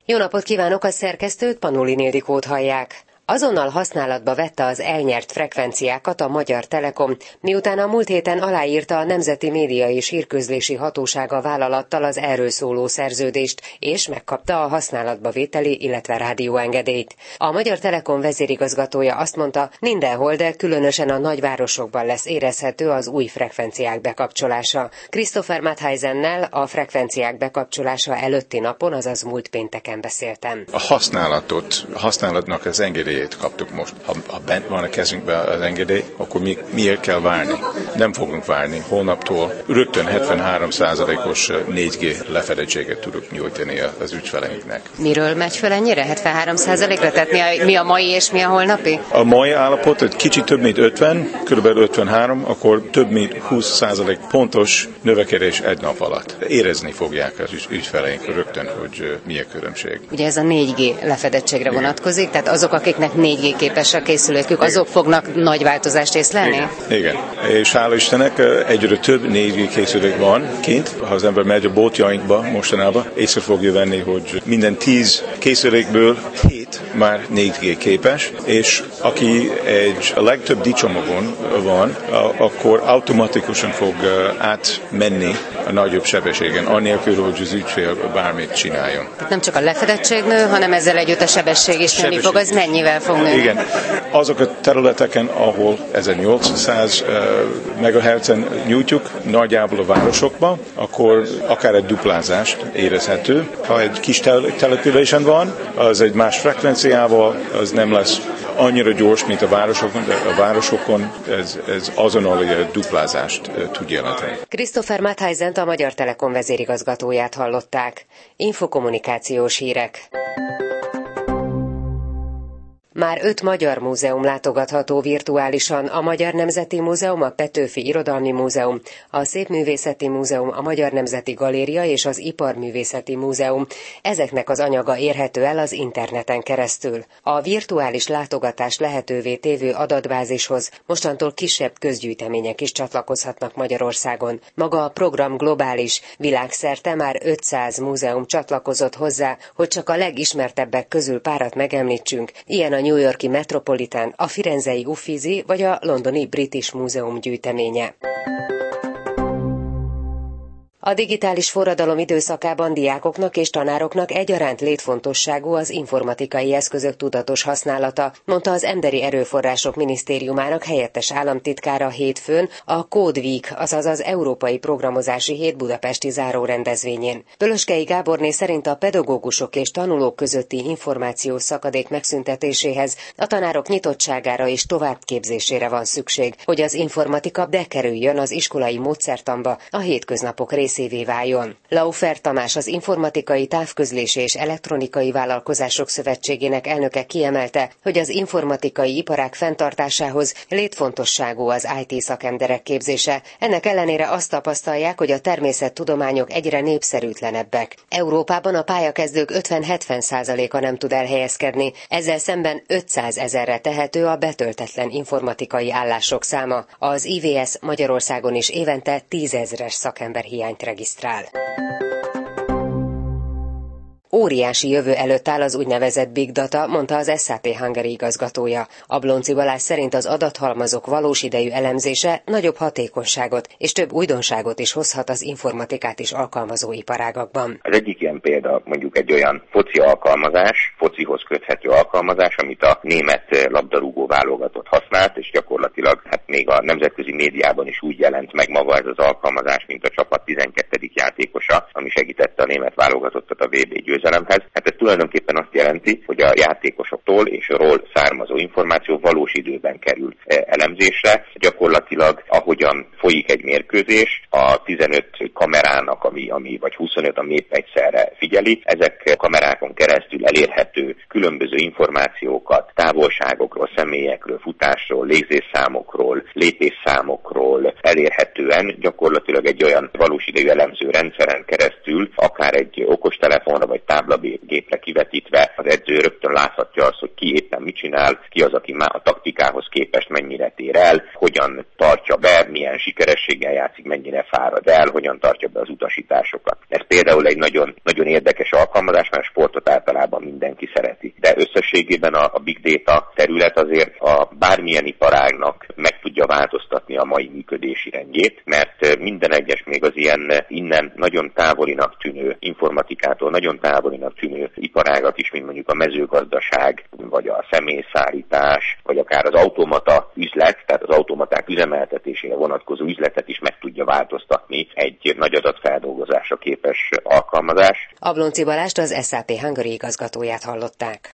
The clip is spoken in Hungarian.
Jó napot kívánok, a szerkesztőt, Panulin Ildikót hallják. Azonnal használatba vette az elnyert frekvenciákat a Magyar Telekom, miután a múlt héten aláírta a Nemzeti Média és Hírközlési Hatósága vállalattal az erről szóló szerződést, és megkapta a használatba vételi, illetve rádióengedélyt. A Magyar Telekom vezérigazgatója azt mondta, mindenhol, de különösen a nagyvárosokban lesz érezhető az új frekvenciák bekapcsolása. Christopher Mattheisennel a frekvenciák bekapcsolása előtti napon, azaz múlt pénteken beszéltem. A használatnak az engedélyét kaptuk most. Ha bent van a kezünkben az engedély, akkor miért kell várni? Nem fogunk várni. Holnaptól rögtön 73%-os 4G lefedettséget tudunk nyújtani az ügyfeleinknek. Miről megy fel ennyire? 73%-ra? Tehát mi a mai és mi a holnapi? A mai állapot egy kicsit több mint 50, kb. 53, akkor több mint 20% pontos növekedés egy nap alatt. Érezni fogják az ügyfeleink rögtön, hogy milyen különbség. Ugye ez a 4G lefedettségre vonatkozik, tehát azok, akiknek 4G képes a készülékük, azok fognak nagy változást észlelni? Igen. És hála Istennek egyre több 4G készülék van kint. Ha az ember megy a boltjainkba mostanában, észre fogja venni, hogy minden 10 készülékből 7 már 4G képes, és aki a legtöbb dicsomagon van, akkor automatikusan fog átmenni a nagyobb sebességen, anélkül, hogy az ügyfél bármit csináljon. Tehát nem csak a lefedettség nő, hanem ezzel együtt a sebesség is nőni fog. Az mennyivel fog nőni? Igen. Azok a területeken, ahol 1800 MHz-en nyújtjuk, nagyjából a városokban, akkor akár egy duplázást érezhető. Ha egy kis településen van, az egy más frekvenciával, az nem lesz annyira gyors, mint a városokon, de a városokon ez azonnal duplázást tud jelenteni. Christopher Mattheisent, a Magyar Telekom vezérigazgatóját hallották. Infokommunikációs hírek. Már 5 magyar múzeum látogatható virtuálisan, a Magyar Nemzeti Múzeum, a Petőfi Irodalmi Múzeum, a Szépművészeti Múzeum, a Magyar Nemzeti Galéria és az Iparművészeti Múzeum. Ezeknek az anyaga érhető el az interneten keresztül. A virtuális látogatás lehetővé tévő adatbázishoz mostantól kisebb közgyűjtemények is csatlakozhatnak Magyarországon. Maga a program globális, világszerte már 500 múzeum csatlakozott hozzá, hogy csak a legismertebbek közül párat megemlítsünk, ilyen a New York-i Metropolitan, a firenzei Uffizi vagy a londoni British Múzeum gyűjteménye. A digitális forradalom időszakában diákoknak és tanároknak egyaránt létfontosságú az informatikai eszközök tudatos használata, mondta az Emberi Erőforrások Minisztériumának helyettes államtitkára hétfőn a Code Week, azaz az Európai Programozási Hét budapesti zárórendezvényén. Pölöskei Gáborné szerint a pedagógusok és tanulók közötti információs szakadék megszüntetéséhez a tanárok nyitottságára és továbbképzésére van szükség, hogy az informatika bekerüljön az iskolai módszertanba, a hétköznapok részévé váljon. Laufer Tamás, az Informatikai Távközlési és Elektronikai Vállalkozások Szövetségének elnöke kiemelte, hogy az informatikai iparág fenntartásához létfontosságú az IT szakemberek képzése. Ennek ellenére azt tapasztalják, hogy a természettudományok egyre népszerűtlenebbek. Európában a pályakezdők 50-70%-a nem tud elhelyezkedni, ezzel szemben 500 000-re tehető a betöltetlen informatikai állások száma. Az IVS Magyarországon is évente 10 000-es szakemberhiányt regisztrál. Óriási jövő előtt áll az úgynevezett Big Data, mondta az SAP Hungary igazgatója. Ablonczy Balázs szerint az adathalmazok valós idejű elemzése nagyobb hatékonyságot és több újdonságot is hozhat az informatikát is alkalmazó iparágakban. Az egyik ilyen példa mondjuk egy olyan foci alkalmazás, focihoz köthető alkalmazás, amit a német labdarúgó válogatott használt, és gyakorlatilag még a nemzetközi médiában is úgy jelent meg maga ez az alkalmazás, mint a csapat 12. játékosa, ami segítette a német válogatottat a VB győzelemhez. Hát ez tulajdonképpen azt jelenti, hogy a játékosoktól és ról származó információ valós időben kerül elemzésre. Gyakorlatilag ahogyan folyik egy mérkőzés, a 15 kamerának, ami vagy 25, ami épp egyszerre figyeli, ezek kamerákon keresztül elérhető különböző információkat távolságokról, személyekről, futásról, légzésszámokról, lépésszámokról elérhetően gyakorlatilag egy olyan valós idejű elemző rendszeren keresztül, akár egy okostelefonra vagy táblagépre kivetítve az edző rögtön láthatja azt, hogy ki éppen mit csinál, ki az, aki a taktikához képest mennyire tér el, hogyan tartja be, milyen sikerességgel játszik, mennyire fárad el, hogyan tartja be az utasításokat. Ez például egy nagyon, nagyon érdekes alkalmazás, mert a sportot általában mindenki szereti. De összességében a big data terület azért a bármilyen iparágnak meg tudja változtatni a mai működési rendjét, mert minden egyes, még az ilyen innen nagyon távolinak tűnő informatikától, nagyon távolinak tűnő iparágat is, mint mondjuk a mezőgazdaság, vagy a személyszállítás, vagy akár az automata üzlet, tehát az automaták üzemeltetésére vonatkozó üzletet is meg tudja változtatni egy nagy adatfeldolgozásra képes alkalmazás. Ablonczy Balást, az SAP Hungary igazgatóját hallották.